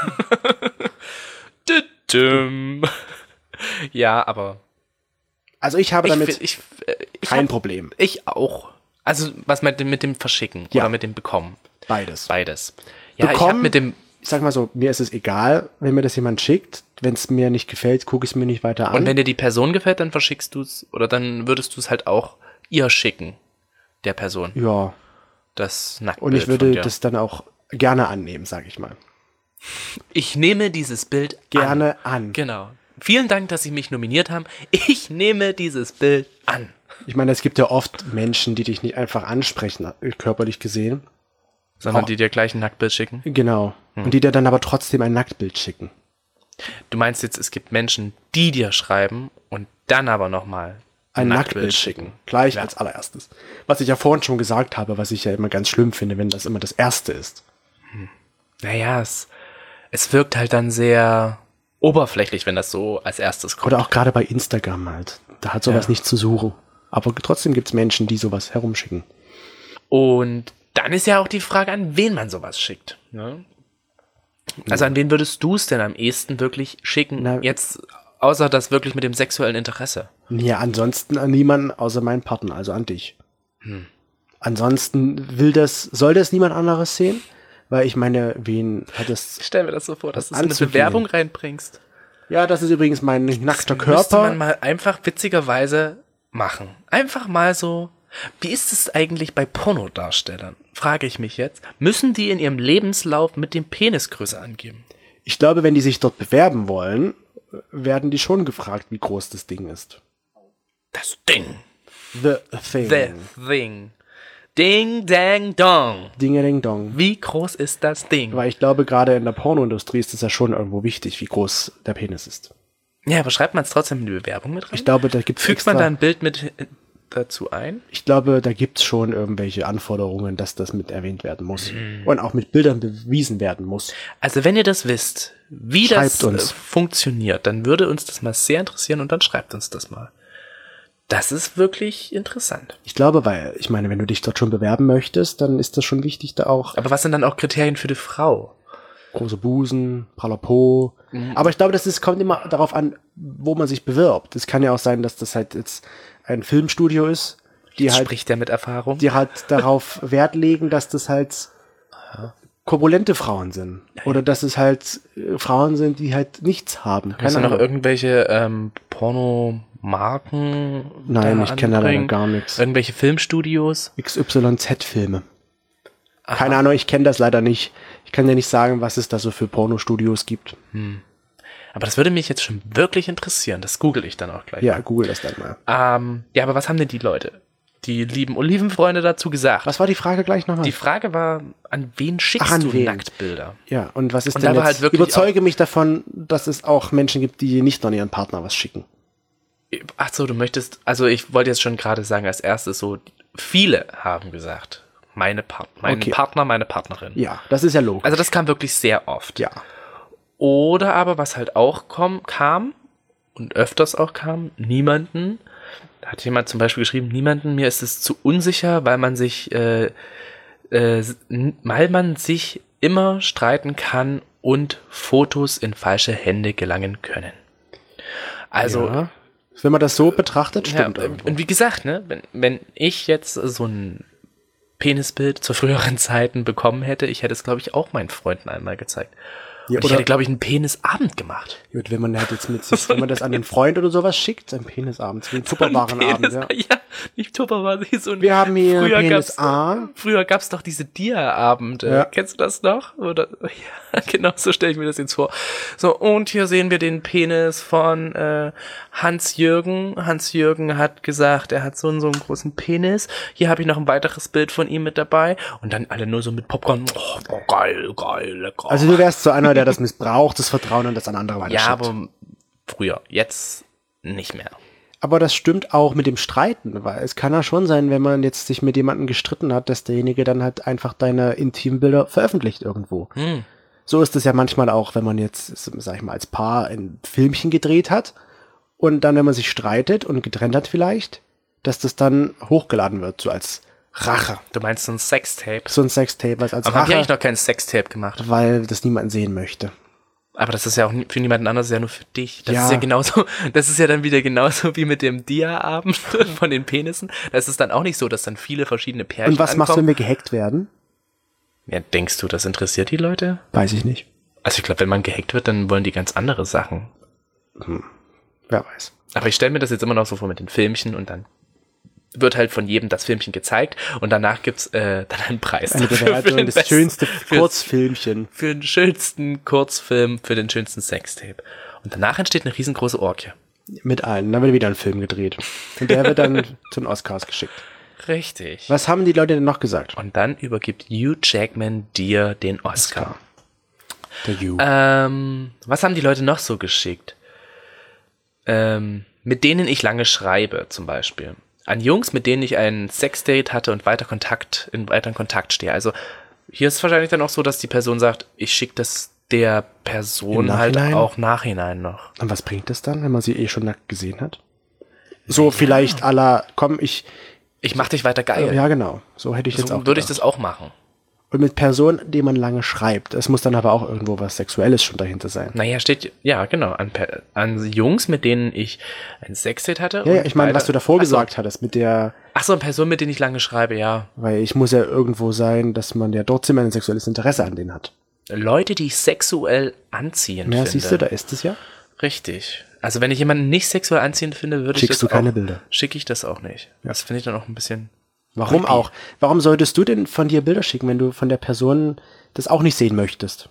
Düdüm. Ja, aber Also ich habe damit ich kein Problem. Ich auch. Also was mit dem Verschicken Ja. oder mit dem Bekommen. Beides. Beides. Ja, ich Bekommen- habe mit dem Ich sag mal so, mir ist es egal, wenn mir das jemand schickt. Wenn es mir nicht gefällt, gucke ich es mir nicht weiter an. und wenn dir die Person gefällt, dann verschickst du es oder dann würdest du es halt auch ihr schicken, der Person. Ja, Das Nacktbild und ich von würde dir. das dann auch gerne annehmen, sage ich mal. Ich nehme dieses Bild Gerne an. an. Genau. Vielen Dank, dass Sie mich nominiert haben. Ich nehme dieses Bild an. Ich meine, es gibt ja oft Menschen, die dich nicht einfach ansprechen, körperlich gesehen. Sondern Auch- die dir gleich ein Nacktbild schicken. Genau. Und die dir dann aber trotzdem ein Nacktbild schicken. Du meinst jetzt, es gibt Menschen, die dir schreiben und dann aber nochmal Ein Nacktbild schicken. Gleich Ja. als allererstes. Was ich ja vorhin schon gesagt habe, was ich ja immer ganz schlimm finde, wenn das immer das Erste ist. Naja, es wirkt halt dann sehr oberflächlich, wenn das so als erstes kommt. Oder auch gerade bei Instagram halt. Da hat sowas Ja. nicht zu suchen. Aber trotzdem gibt's Menschen, die sowas herumschicken. Und dann ist ja auch die Frage, an wen man sowas schickt. Ne? Also an wen würdest du es denn am ehesten wirklich schicken? Na- Jetzt außer das wirklich mit dem sexuellen Interesse. Ja, ansonsten an niemanden außer meinen Partner, also an dich. Ansonsten soll das niemand anderes sehen? Weil ich meine, wen hat das... Ich stell mir das so vor, dass du so eine Anzugehen. Bewerbung reinbringst. Ja, das ist übrigens mein nackter Müsste Körper. man mal einfach witzigerweise machen. Einfach mal so. Wie ist es eigentlich bei Pornodarstellern? Frage ich mich jetzt. Müssen die in ihrem Lebenslauf mit dem Penisgröße angeben? Ich glaube, wenn die sich dort bewerben wollen, werden die schon gefragt, wie groß das Ding ist. Das Ding. The Thing. The Thing. Ding, dang, dong. Dingeling-dong. Wie groß ist das Ding? Weil ich glaube, gerade in der Pornoindustrie ist es ja schon irgendwo wichtig, wie groß der Penis ist. Ja, aber schreibt man es trotzdem in die Bewerbung mit rein? Ich glaube, da gibt's Fügt man da ein Bild mit dazu ein? Ich glaube, da gibt's schon irgendwelche Anforderungen, dass das mit erwähnt werden muss. Und auch mit Bildern bewiesen werden muss. Also wenn ihr das wisst, wie Schreibt das uns. Funktioniert, dann würde uns das mal sehr interessieren und dann schreibt uns das mal. Das ist wirklich interessant. Ich glaube, weil, ich meine, wenn du dich dort schon bewerben möchtest, dann ist das schon wichtig, da auch Aber was sind dann auch Kriterien für die Frau? große Busen, praller Po. Aber ich glaube, kommt immer darauf an, wo man sich bewirbt. Es kann ja auch sein, dass das halt jetzt ein Filmstudio ist, die halt Spricht der mit Erfahrung? darauf Wert legen, dass das halt korpulente Frauen sind. Oder dass es halt Frauen sind, die halt nichts haben. Kannst du Keine noch Ahnung. irgendwelche Pornomarken? Nein, da ich kenne da leider anbringen? gar nichts. Irgendwelche Filmstudios? XYZ-Filme. Keine Ahnung, ich kenne das leider nicht. Ich kann dir nicht sagen, was es da so für Pornostudios gibt. Aber das würde mich jetzt schon wirklich interessieren. Das google ich dann auch gleich. Ja, google das dann mal. Ja, aber was haben denn die Leute, die lieben Olivenfreunde dazu gesagt? Was war die Frage gleich nochmal? Die Frage war, an wen schickst Ach, an du wen? Nacktbilder? Ja, und was ist Und denn da war jetzt? halt wirklich Überzeuge mich davon, dass es auch Menschen gibt, die nicht an ihren Partner was schicken. Ach so, du möchtest, also ich wollte jetzt schon gerade sagen, als erstes so, viele haben gesagt, mein Okay. Partner, meine Partnerin. Ja, das ist ja logisch. Also das kam wirklich sehr oft. ja. Oder aber, was halt auch kam und öfters auch kam, niemanden, Da hat jemand zum Beispiel geschrieben, mir ist es zu unsicher, weil man sich immer streiten kann und Fotos in falsche Hände gelangen können. Also, Ja. Wenn man das so betrachtet, stimmt ja, irgendwo. und wie gesagt, ne, wenn ich jetzt so ein Penisbild zu früheren Zeiten bekommen hätte, ich hätte es, glaube ich, auch meinen Freunden einmal gezeigt. Ja, Und ich hätte, glaube ich, einen Penisabend gemacht. Gut, wenn man halt jetzt wenn man das an einen Freund oder sowas schickt, ein Penisabend, wie ein Tupperwarenabend, ja. Ja, nicht Tupperware, so ein. Wir haben hier früher Penis A. Früher gab's doch diese Dia-Abende. Ja. Kennst du das noch? Oder, ja, genau so stelle ich mir das jetzt vor. So, und hier sehen wir den Penis von Hans-Jürgen. Hans-Jürgen hat gesagt, er hat so einen großen Penis. Hier habe ich noch ein weiteres Bild von ihm mit dabei. Und dann alle nur so mit Popcorn. Oh, geil, lecker. Also du wärst so einer, der das missbraucht, das Vertrauen und das an andere weiterschickt. ja, aber früher. Jetzt nicht mehr. Aber das stimmt auch mit dem Streiten, weil es kann ja schon sein, wenn man jetzt sich mit jemandem gestritten hat, dass derjenige dann halt einfach deine intimen Bilder veröffentlicht irgendwo. So ist es ja manchmal auch, wenn man jetzt, sag ich mal, als Paar ein Filmchen gedreht hat und dann, wenn man sich streitet und getrennt hat vielleicht, dass das dann hochgeladen wird, so als Rache. Du meinst so ein Sextape? So ein Sextape, was als Aber haben wir eigentlich Rache, noch kein Sextape gemacht? weil das niemand sehen möchte. Aber das ist ja auch für niemanden anderes, das ist ja nur für dich. Das Ja. ist ja genauso, das ist ja dann wieder genauso wie mit dem Dia-Abend von den Penissen. Da ist es dann auch nicht so, dass dann viele verschiedene Pärchen Und was machst du, wenn ankommen. wir gehackt werden? Ja, denkst du, das interessiert die Leute? Weiß ich nicht. Also ich glaube, wenn man gehackt wird, dann wollen die ganz andere Sachen. Wer weiß. Aber ich stelle mir das jetzt immer noch so vor mit den Filmchen und dann wird halt von jedem das Filmchen gezeigt und danach gibt's dann einen Preis. Eine dafür, Bewertung, den das besten- schönste für- Kurzfilmchen. Für den schönsten Kurzfilm, für den schönsten Sextape. Und danach entsteht eine riesengroße Orgie. Mit allen. Dann wird wieder ein Film gedreht. Und der wird dann zu den Oscars geschickt. Richtig. Was haben die Leute denn noch gesagt? Und dann übergibt Hugh Jackman dir den Oscar. Der You. Was haben die Leute noch so geschickt? Mit denen ich lange schreibe, zum Beispiel. An Jungs, mit denen ich ein Sexdate hatte und in weiteren Kontakt stehe. Also hier ist es wahrscheinlich dann auch so, dass die Person sagt, ich schicke das der Person Im halt Nachhinein? auch nachhinein noch. Und was bringt das dann, wenn man sie eh schon nackt gesehen hat? So vielleicht à la, komm, Ich mach dich weiter geil. ja genau, so hätte ich jetzt so auch würde ich gedacht. das auch machen. Und mit Personen, die man lange schreibt. Es muss dann aber auch irgendwo was Sexuelles schon dahinter sein. Naja, steht, ja, genau, an Jungs, mit denen ich ein Sexdate hatte. Ja, und ich meine, beide- was du davor Ach so. gesagt hattest, mit der, Ach so, eine Person, mit denen ich lange schreibe, ja. weil ich muss ja irgendwo sein, dass man ja trotzdem ein sexuelles Interesse an denen hat. Leute, die ich sexuell anziehend Ja, finde. siehst du, da ist es ja. Richtig. Also wenn ich jemanden nicht sexuell anziehend finde, würde ich Schickst das du keine auch, Bilder? Schicke ich das auch nicht. Das finde ich dann auch ein bisschen. Warum creepy. auch? Warum solltest du denn von dir Bilder schicken, wenn du von der Person das auch nicht sehen möchtest?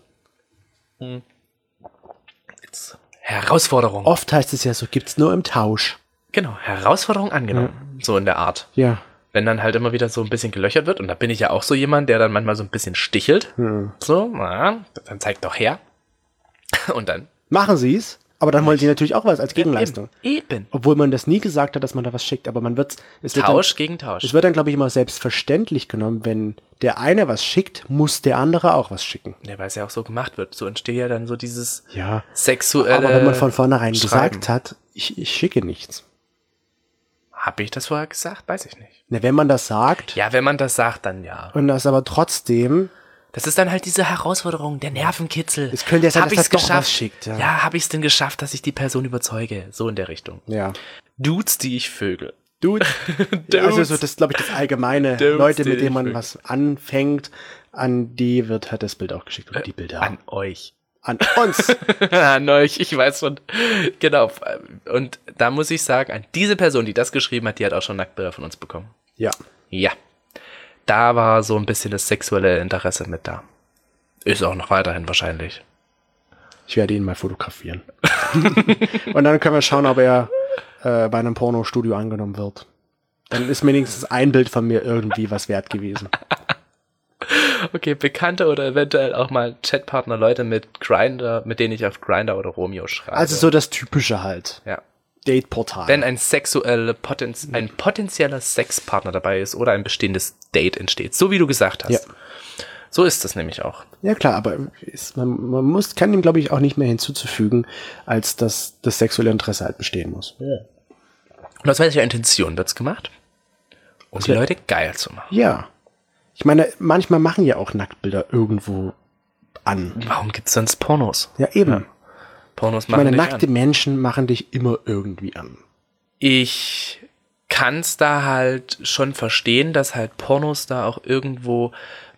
Herausforderung. Oft heißt es ja so, gibt's nur im Tausch. Genau, Herausforderung angenommen. So in der Art. Ja. Wenn dann halt immer wieder so ein bisschen gelöchert wird, und da bin ich ja auch so jemand, der dann manchmal so ein bisschen stichelt. So, na, dann zeigt doch her. Und dann. Machen sie's, aber dann wollen die natürlich auch was als Gegenleistung. Eben. Obwohl man das nie gesagt hat, dass man da was schickt, aber es wird Tausch dann, gegen Tausch. es wird dann, glaube ich, immer selbstverständlich genommen, wenn der eine was schickt, muss der andere auch was schicken. Ja, weil es ja auch so gemacht wird. So entsteht ja dann so dieses Ja. sexuelle. Aber wenn man von vornherein Schreiben. gesagt hat, ich schicke nichts. Habe ich das vorher gesagt? Weiß ich nicht. Ne, wenn man das sagt Ja, wenn man das sagt, dann ja. und das aber trotzdem, Das ist dann halt diese Herausforderung, der Nervenkitzel. Es könnte ja sein, Hab dass ich's er doch geschafft? was schickt, ja. Ja, habe ich es denn geschafft, dass ich die Person überzeuge? So in der Richtung. ja. Dudes, die ich vögel. Dude. Also so das glaube ich das allgemeine Dudes, Leute, die mit denen ich man will. was anfängt, an die wird halt das Bild auch geschickt oder die Bilder An euch. an uns. An euch, ich weiß schon. Genau. Und da muss ich sagen, an diese Person, die das geschrieben hat, die hat auch schon Nacktbilder von uns bekommen. Ja. Ja. Da war so ein bisschen das sexuelle Interesse mit da. Ist auch noch weiterhin wahrscheinlich. Ich werde ihn mal fotografieren. Und dann können wir schauen, ob er bei einem Pornostudio angenommen wird. Dann ist wenigstens ein Bild von mir irgendwie was wert gewesen. Okay, Bekannte oder eventuell auch mal Chatpartner, Leute mit Grindr, mit denen ich auf Grindr oder Romeo schreibe. Also so das Typische halt. ja. Date-Portal. Wenn ein ein potenzieller Sexpartner dabei ist oder ein bestehendes Date entsteht, so wie du gesagt hast. Ja. So ist das nämlich auch. Ja klar, aber man kann ihm, glaube ich, auch nicht mehr hinzuzufügen, als dass das sexuelle Interesse halt bestehen muss. Und aus welcher Intention wird's gemacht? Um die Leute geil zu machen. Ja. Ich meine, manchmal machen ja auch Nacktbilder irgendwo an. Warum gibt's sonst Pornos? Ja, eben. Ja. Pornos Ich machen meine, dich nackte an. Menschen machen dich immer irgendwie an. Ich kann's da halt schon verstehen, dass halt Pornos da auch irgendwo,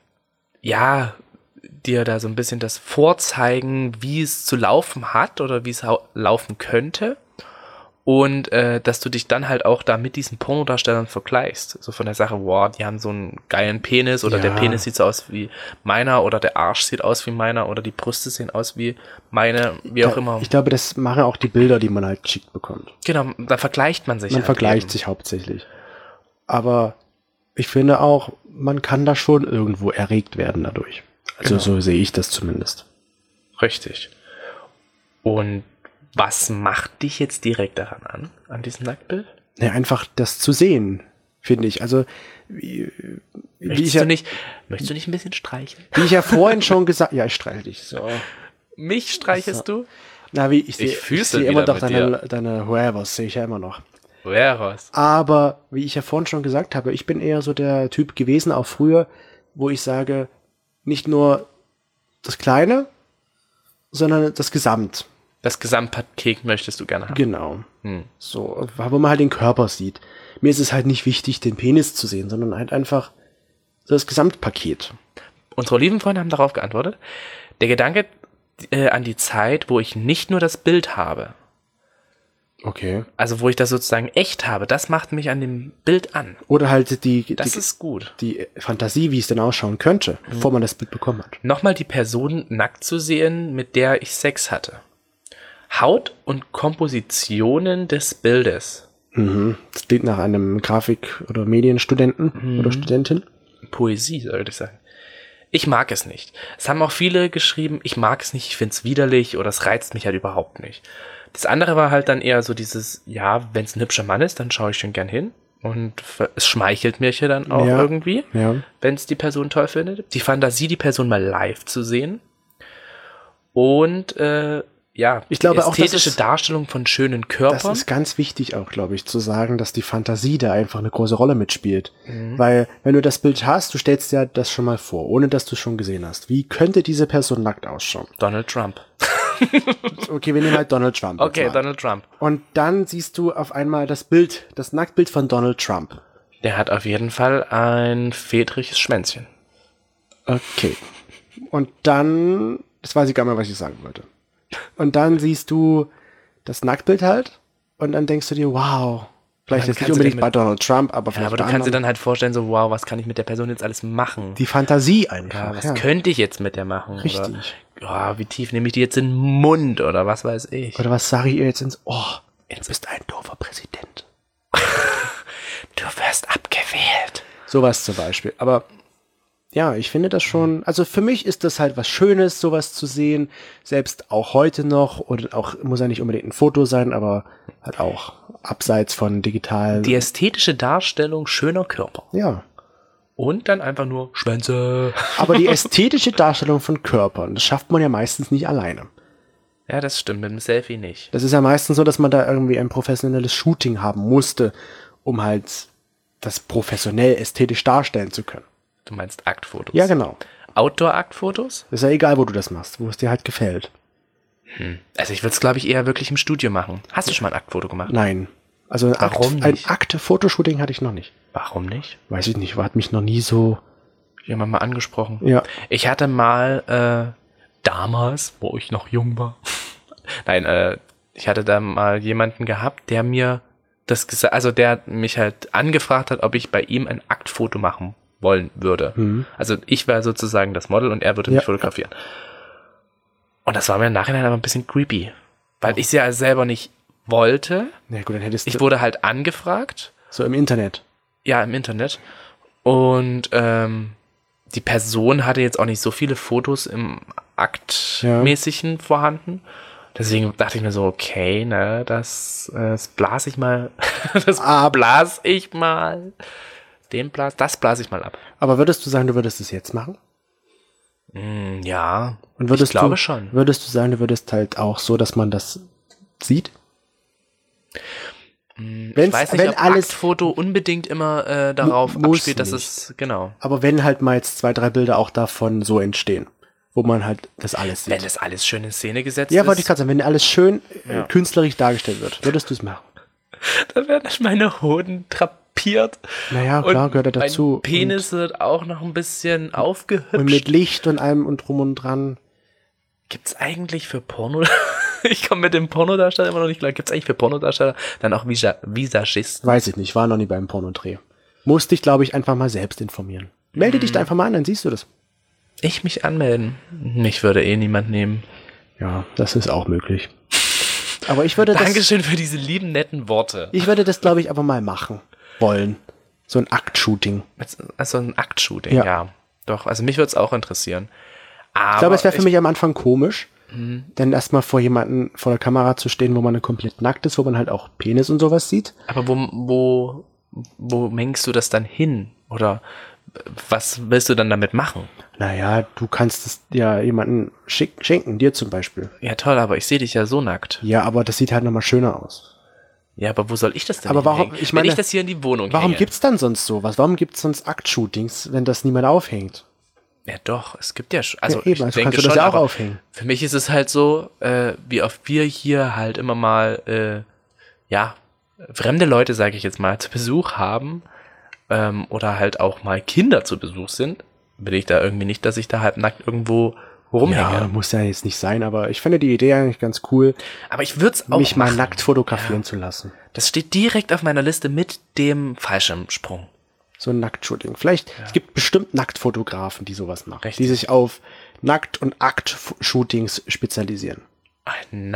ja, dir da so ein bisschen das vorzeigen, wie es zu laufen hat oder wie es laufen könnte. Und dass du dich dann halt auch da mit diesen Pornodarstellern vergleichst. So von der Sache, wow, die haben so einen geilen Penis oder Ja. der Penis sieht so aus wie meiner oder der Arsch sieht aus wie meiner oder die Brüste sehen aus wie meine, wie auch immer. Ich glaube, das machen auch die Bilder, die man halt geschickt bekommt. Genau, da vergleicht man sich Man halt vergleicht eben. sich hauptsächlich. Aber ich finde auch, man kann da schon irgendwo erregt werden dadurch. Also so sehe ich das zumindest. Richtig. Und was macht dich jetzt direkt daran an diesem Nacktbild? Ja, einfach das zu sehen, finde ich. Also wie ich ja Möchtest du nicht ein bisschen streicheln? vorhin schon gesagt, ja, ich streiche dich so. Mich streichelst du? Na, wie ich sehe, Ich füße sehe immer wieder doch mit deine Huevos, sehe ich ja immer noch. Wer was? Aber wie ich ja vorhin schon gesagt habe, ich bin eher so der Typ gewesen, auch früher, wo ich sage, nicht nur das Kleine, sondern das Gesamt. Das Gesamtpaket möchtest du gerne haben. Genau. So, wo man halt den Körper sieht. Mir ist es halt nicht wichtig, den Penis zu sehen, sondern halt einfach das Gesamtpaket. Unsere lieben Freunde haben darauf geantwortet. Der Gedanke an die Zeit, wo ich nicht nur das Bild habe, Okay. also wo ich das sozusagen echt habe, das macht mich an dem Bild an. Oder halt Das ist gut. die Fantasie, wie es denn ausschauen könnte, bevor man das Bild bekommen hat. Nochmal die Person nackt zu sehen, mit der ich Sex hatte. Haut und Kompositionen des Bildes. Das klingt nach einem Grafik- oder Medienstudenten oder Studentin. Poesie, sollte ich sagen. Ich mag es nicht. Es haben auch viele geschrieben, ich mag es nicht, ich finde es widerlich oder es reizt mich halt überhaupt nicht. Das andere war halt dann eher so dieses, ja, wenn es ein hübscher Mann ist, dann schaue ich schon gern hin. Und es schmeichelt mir ja dann auch Ja. irgendwie, Ja. wenn es die Person toll findet. Die Fantasie, die Person mal live zu sehen. Und ja, Ich glaube die auch, das ästhetische ist- Darstellung von schönen Das Körpern. ist ganz wichtig auch, glaube ich, zu sagen, dass die Fantasie da einfach eine große Rolle mitspielt. Weil, wenn du das Bild hast, du stellst dir das schon mal vor, ohne dass du es schon gesehen hast. Wie könnte diese Person nackt ausschauen? Donald Trump. Okay, wir nehmen halt Donald Trump. jetzt Okay, mal. Donald Trump. Und dann siehst du auf einmal das Bild, das Nacktbild von Donald Trump. Der hat auf jeden Fall ein fedriges Schwänzchen. Okay. Und dann, das weiß ich gar nicht mehr, was ich sagen wollte. Und dann siehst du das Nacktbild halt und dann denkst du dir, wow, vielleicht dann jetzt nicht kannst du unbedingt damit- bei Donald Trump, aber Ja, vielleicht aber du bei kannst dir anderen. dann halt vorstellen, so, wow, was kann ich mit der Person jetzt alles machen? Die Fantasie einfach. Ja, was ja. könnte ich jetzt mit der machen? Richtig. Oder, ja, wie tief nehme ich die jetzt in den Mund oder was weiß ich? Oder was sage ich ihr jetzt ins Ohr? Du bist ein doofer Präsident. Du wirst abgewählt. Sowas zum Beispiel. Aber ja, ich finde das schon, also für mich ist das halt was Schönes, sowas zu sehen. Selbst auch heute noch. Und auch, muss ja nicht unbedingt ein Foto sein, aber halt auch abseits von digitalen. Die ästhetische Darstellung schöner Körper. Ja. Und dann einfach nur Schwänze. Aber die ästhetische Darstellung von Körpern, das schafft man ja meistens nicht alleine. Ja, das stimmt, mit dem Selfie nicht. Das ist ja meistens so, dass man da irgendwie ein professionelles Shooting haben musste, um halt das professionell ästhetisch darstellen zu können. Du meinst Aktfotos? Ja, genau. Outdoor-Aktfotos? Ist ja egal, wo du das machst, wo es dir halt gefällt. Also ich würde es, glaube ich, eher wirklich im Studio machen. Hast du schon mal ein Aktfoto gemacht? Nein. Also Warum ein nicht? Akt-Fotoshooting hatte ich noch nicht. Warum nicht? Weiß ich nicht, hat mich noch nie so. Jemand mal angesprochen. Ja. Ich hatte mal damals, wo ich noch jung war, nein, ich hatte da mal jemanden gehabt, der mir das gesagt, also der mich halt angefragt hat, ob ich bei ihm ein Aktfoto machen wollen würde. Also ich war sozusagen das Model und er würde mich Ja. fotografieren. Und das war mir im Nachhinein aber ein bisschen creepy, weil ich es ja selber nicht wollte. Na gut, dann hättest Ich du wurde halt angefragt. so im Internet. Ja, im Internet. Und die Person hatte jetzt auch nicht so viele Fotos im Aktmäßigen vorhanden. Deswegen dachte ich mir so, okay, ne, das blase ich mal. Das blase ich mal. Das blase ich mal ab. Aber würdest du sagen, du würdest es jetzt machen? Ja, Und würdest ich glaube du, schon. Würdest du sagen, du würdest halt auch so, dass man das sieht? Ich weiß nicht, ob Aktfoto unbedingt immer darauf abspielt, dass es, genau. Aber wenn halt mal jetzt 2, 3 Bilder auch davon so entstehen, wo man halt das alles sieht. Wenn das alles schön in Szene gesetzt ist. Ja, wollte ich gerade sagen, wenn alles schön künstlerisch dargestellt wird, würdest du es machen? Dann werden meine Hoden drapiert. Naja, klar, gehört er dazu. Mein Penis wird auch noch ein bisschen aufgehübscht. Und mit Licht und allem und drum und dran. Gibt's eigentlich für Porno... Ich komme mit dem Pornodarsteller immer noch nicht klar. Gibt's eigentlich für Pornodarsteller dann auch Visagisten? Weiß ich nicht, war noch nie beim Pornodreh. Musste ich, glaube ich, einfach mal selbst informieren. Melde dich da einfach mal an, dann siehst du das. Ich mich anmelden? Mich würde niemand nehmen. Ja, das ist auch möglich. Aber ich würde Dankeschön für diese lieben, netten Worte. Ich würde das, glaube ich, aber mal machen wollen. So ein Aktshooting. Also ein Aktshooting, ja. Doch, also mich würde es auch interessieren. Aber ich glaube, es wäre für mich am Anfang komisch, denn erstmal vor jemanden vor der Kamera zu stehen, wo man komplett nackt ist, wo man halt auch Penis und sowas sieht. Aber wo mengst du das dann hin? Oder was willst du dann damit machen? Naja, du kannst es ja jemanden schenken, dir zum Beispiel. Ja toll, aber ich sehe dich ja so nackt. Ja, aber das sieht halt nochmal schöner aus. Ja, aber wo soll ich das denn aber warum, hinhängen? Wenn ich das hier in die Wohnung warum hänge? Gibt's dann sonst sowas? Warum gibt's sonst Aktshootings, wenn das niemand aufhängt? Ja doch, es gibt ja schon. Also, ja, eben, also kannst du das ja auch aufhängen. Für mich ist es halt so, wie oft wir hier halt immer mal, fremde Leute, sage ich jetzt mal, zu Besuch haben oder halt auch mal Kinder zu Besuch sind, will ich da irgendwie nicht, dass ich da halt nackt irgendwo rumhänge. Ja, muss ja jetzt nicht sein, aber ich finde die Idee eigentlich ganz cool. Aber ich würde es auch mich mal nackt fotografieren zu lassen. Das steht direkt auf meiner Liste mit dem Fallschirmsprung. So ein Nacktshooting. Vielleicht, es gibt bestimmt Nacktfotografen, die sowas machen. Richtig. Die sich auf Nackt- und Akt-Shootings spezialisieren. Ein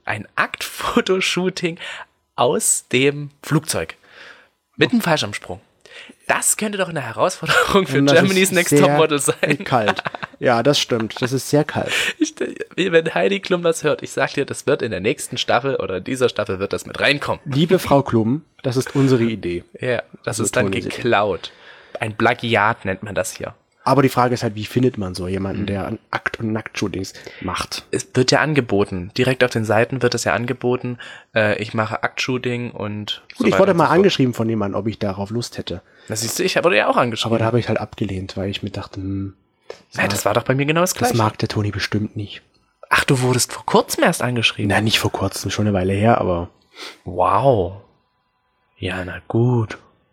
Aktfotoshooting aus dem Flugzeug. Mit einem Fallschirmsprung. Das könnte doch eine Herausforderung für Germany's Next Topmodel sein. Kalt. Ja, das stimmt. Das ist sehr kalt. Wenn Heidi Klum das hört, ich sag dir, das wird in der nächsten Staffel oder in dieser Staffel wird das mit reinkommen. Liebe Frau Klum, das ist unsere Idee. Ja, das ist dann geklaut. Ein Plagiat nennt man das hier. Aber die Frage ist halt, wie findet man so jemanden, der an Akt- und Nacktshootings macht? Es wird ja angeboten. Direkt auf den Seiten wird es ja angeboten. Ich mache Aktshooting und so ich wurde mal angeschrieben von jemandem, ob ich darauf Lust hätte. Das siehst du, ich wurde ja auch angeschrieben. Aber da habe ich halt abgelehnt, weil ich mir dachte, das war doch bei mir genau das Gleiche. Das mag der Toni bestimmt nicht. Ach, du wurdest vor kurzem erst angeschrieben? Nein, nicht vor kurzem, schon eine Weile her, aber... Wow. Ja, na gut.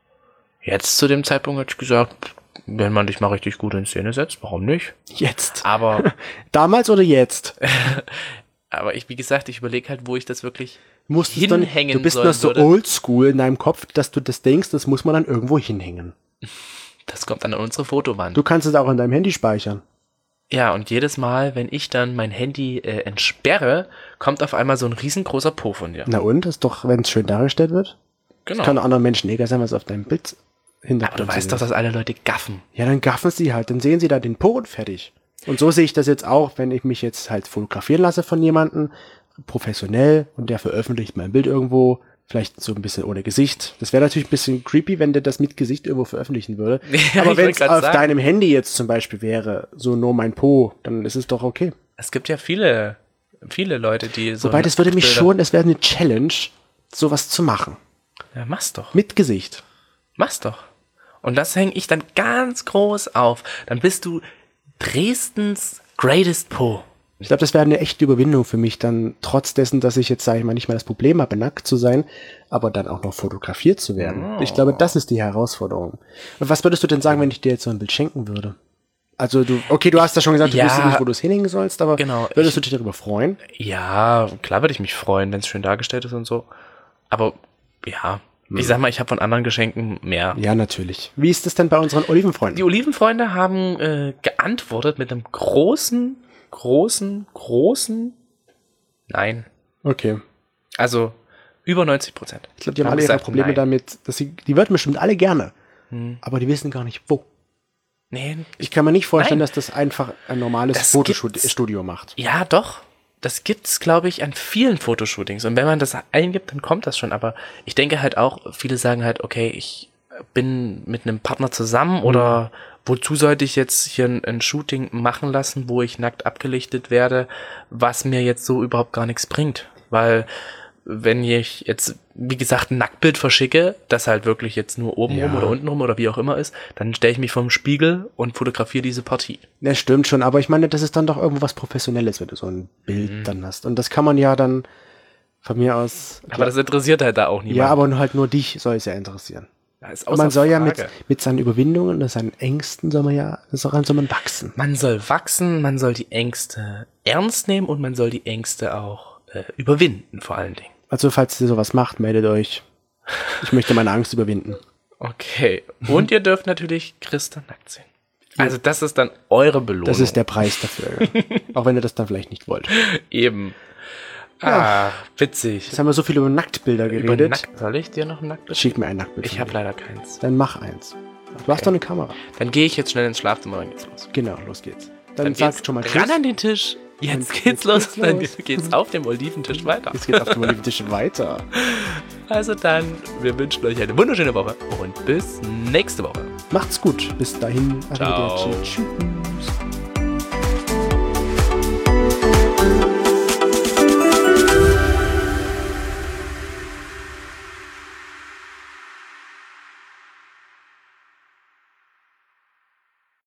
Jetzt zu dem Zeitpunkt hätte ich gesagt, wenn man dich mal richtig gut in Szene setzt, warum nicht? Jetzt. Aber... Damals oder jetzt? Aber wie gesagt, ich überlege halt, wo ich das wirklich hinhängen soll. Du bist noch so oldschool in deinem Kopf, dass du das denkst, das muss man dann irgendwo hinhängen. Das kommt dann an unsere Fotowand. Du kannst es auch in deinem Handy speichern. Ja, und jedes Mal, wenn ich dann mein Handy entsperre, kommt auf einmal so ein riesengroßer Po von dir. Na und? Ist doch, wenn es schön dargestellt wird. Genau. Das kann anderen Menschen egal sein, was auf deinem Bild Hintergrund Aber du weißt doch, dass alle Leute gaffen. Ja, dann gaffen sie halt. Dann sehen sie da den Po und fertig. Und so sehe ich das jetzt auch, wenn ich mich jetzt halt fotografieren lasse von jemandem, professionell, und der veröffentlicht mein Bild irgendwo, vielleicht so ein bisschen ohne Gesicht. Das wäre natürlich ein bisschen creepy, wenn der das mit Gesicht irgendwo veröffentlichen würde. Ja, aber wenn es auf deinem Handy jetzt zum Beispiel wäre, so nur mein Po, dann ist es doch okay. Es gibt ja viele Leute, die so... Wobei, das würde mich schon, es wäre eine Challenge, sowas zu machen. Ja, mach's doch. Mit Gesicht. Mach's doch. Und das hänge ich dann ganz groß auf. Dann bist du Dresdens Greatest Po. Ich glaube, das wäre eine echte Überwindung für mich, dann trotz dessen, dass ich jetzt, sage ich mal, nicht mal das Problem habe, nackt zu sein, aber dann auch noch fotografiert zu werden. Oh. Ich glaube, das ist die Herausforderung. Und was würdest du denn sagen, wenn ich dir jetzt so ein Bild schenken würde? Also du hast ja schon gesagt, du wüsstest nicht, wo du es hinhängen sollst, aber würdest du dich darüber freuen? Ja, klar würde ich mich freuen, wenn es schön dargestellt ist und so. Aber ja, ich sag mal, ich habe von anderen Geschenken mehr. Ja, natürlich. Wie ist es denn bei unseren Olivenfreunden? Die Olivenfreunde haben geantwortet mit einem großen Nein. Okay. Also über 90%. Ich glaube, die haben alle ihre Probleme damit, dass die würden bestimmt alle gerne, aber die wissen gar nicht, wo. Nee. Ich kann mir nicht vorstellen, dass das einfach ein normales Fotostudio macht. Ja, doch. Das gibt's, glaube ich, an vielen Fotoshootings. Und wenn man das eingibt, dann kommt das schon. Aber ich denke halt auch, viele sagen halt, okay, ich bin mit einem Partner zusammen oder wozu sollte ich jetzt hier ein Shooting machen lassen, wo ich nackt abgelichtet werde, was mir jetzt so überhaupt gar nichts bringt. Weil wenn ich jetzt, wie gesagt, ein Nacktbild verschicke, das halt wirklich jetzt nur oben rum oder unten rum oder wie auch immer ist, dann stelle ich mich vor den Spiegel und fotografiere diese Partie. Das stimmt schon, aber ich meine, das ist dann doch irgendwo was Professionelles, wenn du so ein Bild dann hast. Und das kann man ja dann von mir aus... Aber das interessiert halt da auch niemand. Ja, aber halt nur dich soll es ja interessieren. Ja, ist Und man soll ja Frage. mit seinen Überwindungen und seinen Ängsten soll man wachsen. Man soll wachsen, man soll die Ängste ernst nehmen und man soll die Ängste auch überwinden, vor allen Dingen. Also, falls ihr sowas macht, meldet euch. Ich möchte meine Angst überwinden. Okay. Und ihr dürft natürlich Christa nackt sehen. Also das ist dann eure Belohnung. Das ist der Preis dafür. Auch wenn ihr das dann vielleicht nicht wollt. Eben. Ja. Witzig. Jetzt haben wir so viel über Nacktbilder geredet. Soll ich dir noch ein Nacktbild? Schick mir ein Nacktbild. Ich habe leider keins. Dann mach eins. Du hast doch eine Kamera. Dann gehe ich jetzt schnell ins Schlafzimmer, dann geht's los. Genau, los geht's. Dann sag schon mal ran Tschüss. an den Tisch. Jetzt Und geht's los. geht's Dann los. geht's auf dem Oliventisch weiter. Jetzt geht's auf dem Oliventisch weiter. Also dann, wir wünschen euch eine wunderschöne Woche und bis nächste Woche. Macht's gut. Bis dahin. Ciao. Arrivederci. Tschüss.